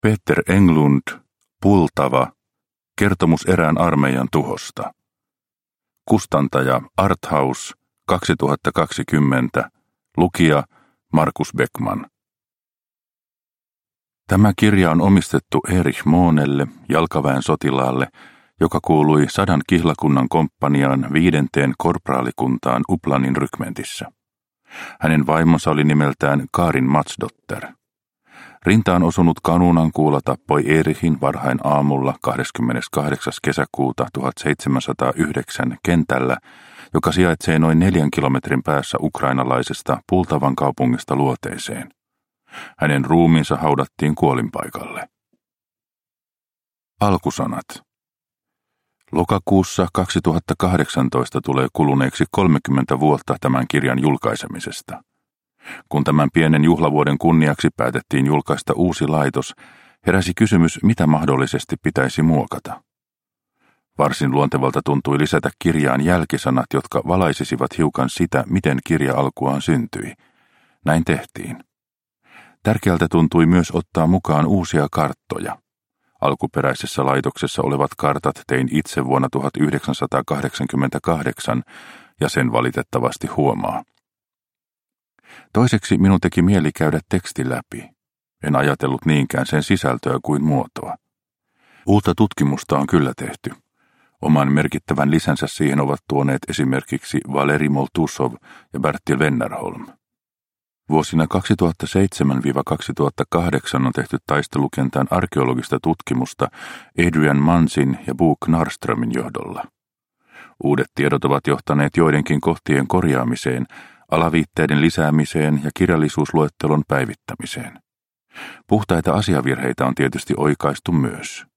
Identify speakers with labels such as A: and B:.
A: Peter Englund, Pultava, kertomus erään armeijan tuhosta. Kustantaja Arthaus, 2020, lukija Markus Beckman. Tämä kirja on omistettu Erich Moonelle, jalkaväen sotilaalle, joka kuului 100 kihlakunnan komppaniaan 5. korpraalikuntaan Uplanin rykmentissä. Hänen vaimonsa oli nimeltään Karin Matsdotter. Rintaan osunut kanunankuula tappoi Erichin varhain aamulla 28. kesäkuuta 1709 kentällä, joka sijaitsee noin 4 kilometrin päässä ukrainalaisesta Pultavan kaupungista luoteeseen. Hänen ruumiinsa haudattiin kuolinpaikalle. Alkusanat. Lokakuussa 2018 tulee kuluneeksi 30 vuotta tämän kirjan julkaisemisesta. Kun tämän pienen juhlavuoden kunniaksi päätettiin julkaista uusi laitos, heräsi kysymys, mitä mahdollisesti pitäisi muokata. Varsin luontevalta tuntui lisätä kirjaan jälkisanat, jotka valaisisivat hiukan sitä, miten kirja alkuaan syntyi. Näin tehtiin. Tärkeältä tuntui myös ottaa mukaan uusia karttoja. Alkuperäisessä laitoksessa olevat kartat tein itse vuonna 1988 ja sen valitettavasti huomaa. Toiseksi minun teki mieli käydä teksti läpi. En ajatellut niinkään sen sisältöä kuin muotoa. Uutta tutkimusta on kyllä tehty. Oman merkittävän lisänsä siihen ovat tuoneet esimerkiksi Valeri Moltusov ja Bertil Wennerholm. Vuosina 2007–2008 on tehty taistelukentän arkeologista tutkimusta Adrian Mansin ja Bo Knarströmin johdolla. Uudet tiedot ovat johtaneet joidenkin kohtien korjaamiseen, alaviitteiden lisäämiseen ja kirjallisuusluettelon päivittämiseen. Puhtaita asiavirheitä on tietysti oikaistu myös.